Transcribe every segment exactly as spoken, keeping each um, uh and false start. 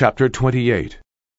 Chapter twenty-eight.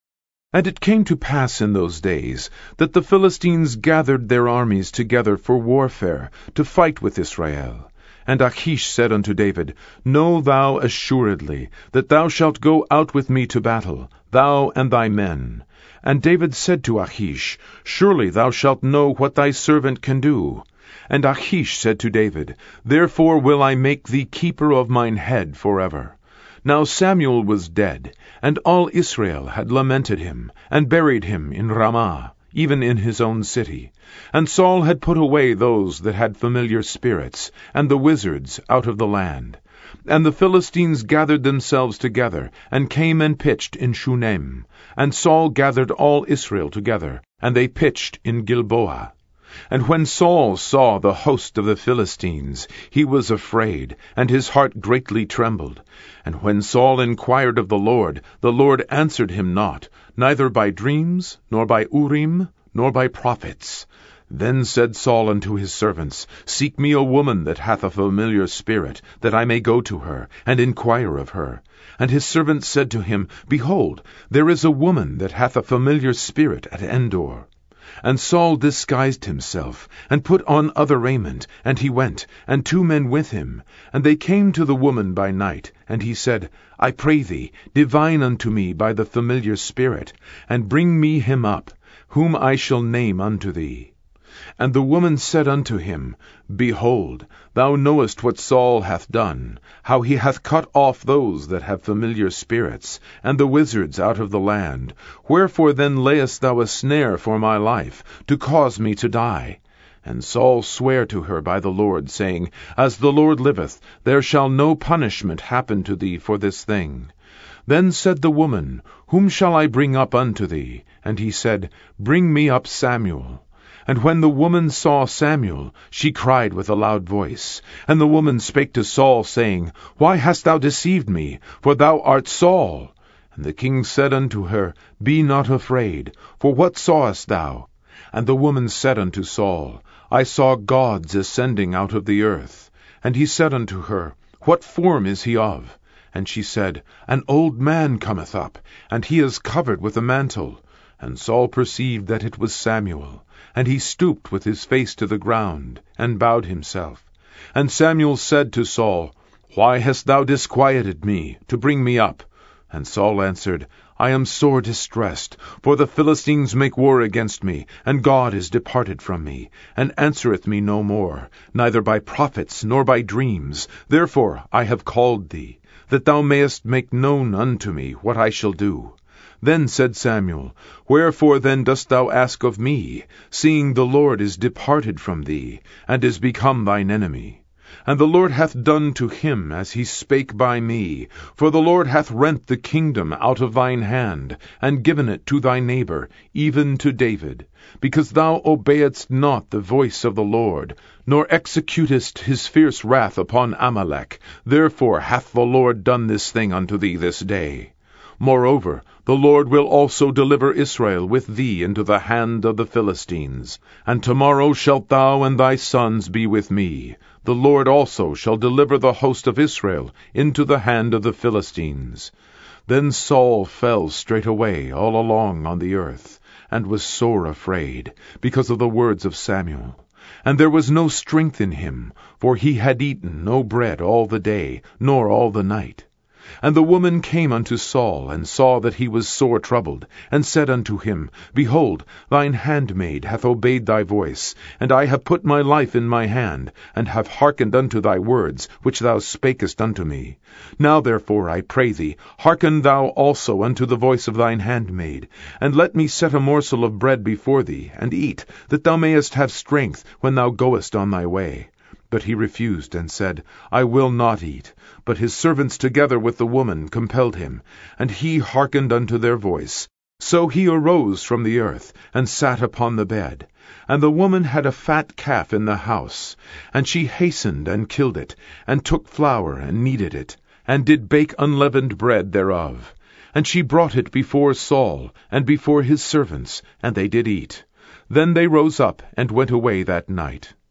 And it came to pass in those days, that the Philistines gathered their armies together for warfare, to fight with Israel. And Achish said unto David, Know thou assuredly, that thou shalt go out with me to battle, thou and thy men. And David said to Achish, Surely thou shalt know what thy servant can do. And Achish said to David, Therefore will I make thee keeper of mine head forever. Now Samuel was dead, and all Israel had lamented him, and buried him in Ramah, even in his own city. And Saul had put away those that had familiar spirits, and the wizards out of the land. And the Philistines gathered themselves together, and came and pitched in Shunem. And Saul gathered all Israel together, and they pitched in Gilboa. And when Saul saw the host of the Philistines, he was afraid, and his heart greatly trembled. And when Saul inquired of the Lord, the Lord answered him not, neither by dreams, nor by Urim, nor by prophets. Then said Saul unto his servants, Seek me a woman that hath a familiar spirit, that I may go to her, and inquire of her. And his servants said to him, Behold, there is a woman that hath a familiar spirit at Endor. And Saul disguised himself, and put on other raiment, and he went, and two men with him. And they came to the woman by night, and he said, I pray thee, divine unto me by the familiar spirit, and bring me him up, whom I shall name unto thee. And the woman said unto him, Behold, thou knowest what Saul hath done, how he hath cut off those that have familiar spirits, and the wizards out of the land. Wherefore then layest thou a snare for my life, to cause me to die? And Saul sware to her by the Lord, saying, As the Lord liveth, there shall no punishment happen to thee for this thing. Then said the woman, Whom shall I bring up unto thee? And he said, Bring me up Samuel. And when the woman saw Samuel, she cried with a loud voice. And the woman spake to Saul, saying, Why hast thou deceived me? For thou art Saul. And the king said unto her, Be not afraid, for what sawest thou? And the woman said unto Saul, I saw gods ascending out of the earth. And he said unto her, What form is he of? And she said, An old man cometh up, and he is covered with a mantle. And Saul perceived that it was Samuel. And he stooped with his face to the ground, and bowed himself. And Samuel said to Saul, Why hast thou disquieted me, to bring me up? And Saul answered, I am sore distressed, for the Philistines make war against me, and God is departed from me, and answereth me no more, neither by prophets nor by dreams. Therefore I have called thee, that thou mayest make known unto me what I shall do. Then said Samuel, Wherefore then dost thou ask of me, seeing the Lord is departed from thee, and is become thine enemy? And the Lord hath done to him as he spake by me, for the Lord hath rent the kingdom out of thine hand, and given it to thy neighbor, even to David, because thou obeyedst not the voice of the Lord, nor executest his fierce wrath upon Amalek. Therefore hath the Lord done this thing unto thee this day. Moreover, the Lord will also deliver Israel with thee into the hand of the Philistines. And tomorrow shalt thou and thy sons be with me. The Lord also shall deliver the host of Israel into the hand of the Philistines. Then Saul fell straightway all along on the earth, and was sore afraid, because of the words of Samuel. And there was no strength in him, for he had eaten no bread all the day, nor all the night. And the woman came unto Saul, and saw that he was sore troubled, and said unto him, Behold, thine handmaid hath obeyed thy voice, and I have put my life in my hand, and have hearkened unto thy words, which thou spakest unto me. Now therefore, I pray thee, hearken thou also unto the voice of thine handmaid, and let me set a morsel of bread before thee, and eat, that thou mayest have strength when thou goest on thy way. But he refused, and said, I will not eat. But his servants together with the woman compelled him, and he hearkened unto their voice. So he arose from the earth, and sat upon the bed. And the woman had a fat calf in the house, and she hastened and killed it, and took flour, and kneaded it, and did bake unleavened bread thereof. And she brought it before Saul, and before his servants, and they did eat. Then they rose up, and went away that night.